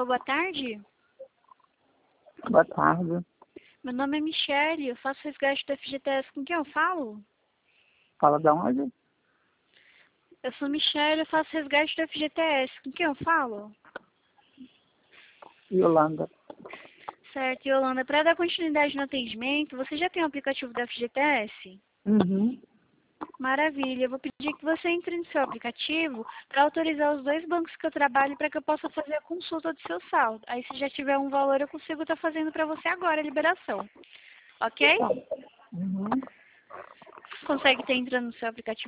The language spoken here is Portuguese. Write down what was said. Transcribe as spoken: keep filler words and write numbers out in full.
Alô, boa tarde. Boa tarde. Meu nome é Michele, eu faço resgate do F G T S. Com quem eu falo? Fala de onde? Eu sou Michele, eu faço resgate do F G T S. Com quem eu falo? Yolanda. Certo, Yolanda, para dar continuidade no atendimento, você já tem o aplicativo do F G T S? Uhum. Maravilha, eu vou pedir que você entre no seu aplicativo para autorizar os dois bancos que eu trabalho para que eu possa fazer a consulta do seu saldo. Aí se já tiver um valor, eu consigo estar fazendo para você agora a liberação. Ok? Tá. Uhum. Consegue estar entrando no seu aplicativo